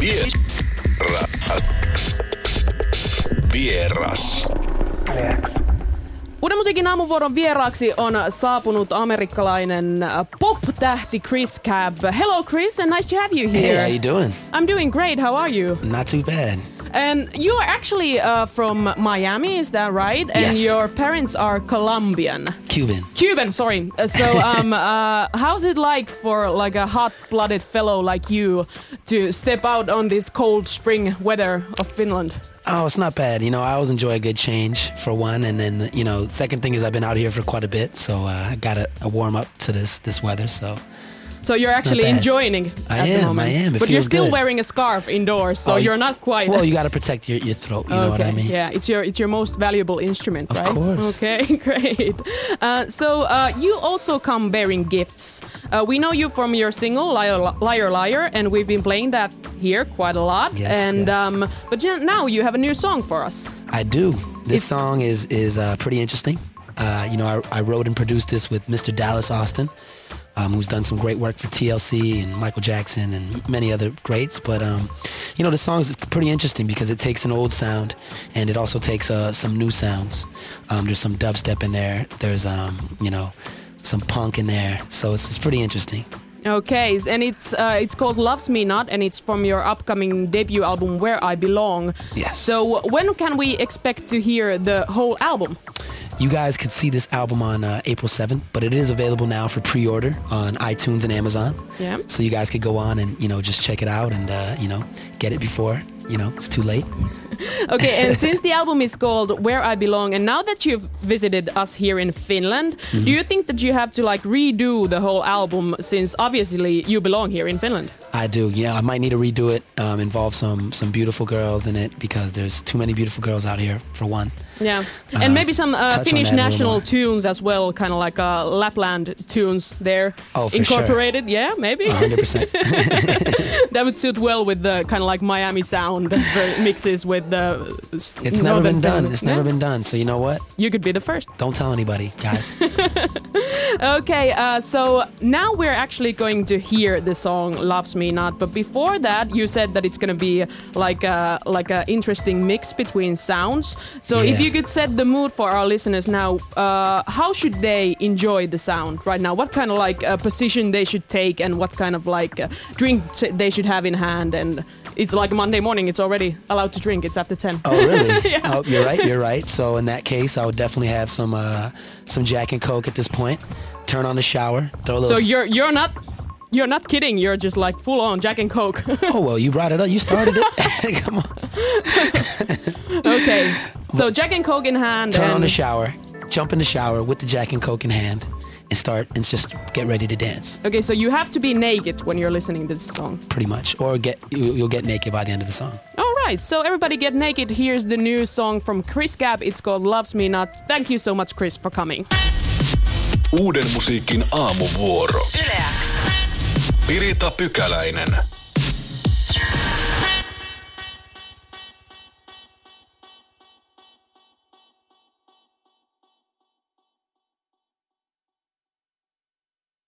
Vieras. Uuden musiikin aamuvuoron vieraaksi on saapunut amerikkalainen pop-tähti Chris Cab. Hello Chris, and nice to have you here. Hey, how you doing? I'm doing great, how are you? Not too bad. And you are actually from Miami, is that right? And Yes. your parents are Colombian. Cuban, sorry. How's it like for like a hot-blooded fellow like you to step out on this cold spring weather of Finland? Oh, it's not bad. You know, I always enjoy a good change for one. And then, you know, second thing is I've been out here for quite a bit. So I got a warm up to this weather. So you're actually enjoying it at the moment. I am. It but feels you're still good. wearing a scarf indoors, so you're not quite... Well, you got to protect your throat, you know what I mean? Yeah, it's your most valuable instrument, right? Of course. Okay, great. You also come bearing gifts. We know you from your single, Liar, Liar, and we've been playing that here quite a lot. Yes, yes. But now you have a new song for us. I do. This song is pretty interesting. I wrote and produced this with Mr. Dallas Austin, who's done some great work for TLC and Michael Jackson and many other greats. But, the song is pretty interesting because it takes an old sound and it also takes some new sounds. There's some dubstep in there. There's, some punk in there. So it's pretty interesting. Okay, and it's called Loves Me Not, and it's from your upcoming debut album, Where I Belong. Yes. So when can we expect to hear the whole album? You guys could see this album on April 7th, but it is available now for pre-order on iTunes and Amazon. Yeah. So you guys could go on and, just check it out and, get it before, it's too late. Okay, and since the album is called Where I Belong, and now that you've visited us here in Finland, do you think that you have to redo the whole album since obviously you belong here in Finland? I do, yeah. I might need to redo it, involve some beautiful girls in it because there's too many beautiful girls out here, for one. Yeah, and maybe some Finnish national more. tunes as well, kind of like Lapland tunes there incorporated. Sure. Yeah, maybe. 100%. That would suit well with the kind of like Miami sound mixes with the... It's never been done. It's never been done. So you know what? You could be the first. Don't tell anybody, guys. Okay, so now we're actually going to hear the song Loves Me Not, but before that you said that it's going to be like a interesting mix between sounds. So if you could set the mood for our listeners now, how should they enjoy the sound right now? What kind of position they should take and what kind of drink they should have in hand? And it's like Monday morning, it's already allowed to drink, it's after 10. Oh, really? Yeah. Oh, you're right. So in that case, I would definitely have some Jack and Coke at this point. Turn on the shower, throw a little... So you're not kidding, you're just like full on Jack and Coke. Oh, well, you brought it up, you started it. Come on. Okay, so Jack and Coke in hand. Turn on the shower, jump in the shower with the Jack and Coke in hand and just get ready to dance. Okay, so you have to be naked when you're listening to this song. Pretty much, or you'll get naked by the end of the song. All right, so everybody get naked. Here's the new song from Chris Cab. It's called Loves Me Not. Thank you so much, Chris, for coming. Uuden musiikin aamuvuoro. Yle X. Pirita Pykäläinen.